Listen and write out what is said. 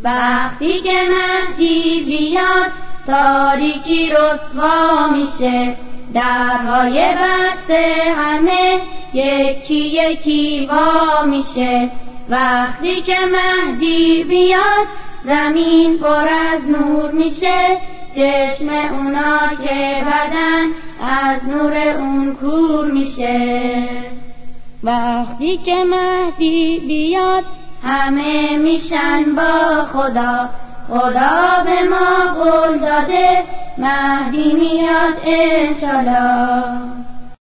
وقتی که مهدی بیاد تاریکی رسوا میشه، درهای بسته همه یکی یکی وا میشه. وقتی که مهدی بیاد زمین پر از نور میشه، چشم اونا که بدن از نور اون کور میشه. وقتی که مهدی بیاد همه میشن با خدا، خدا به ما قول داده مهدی میاد انشالله.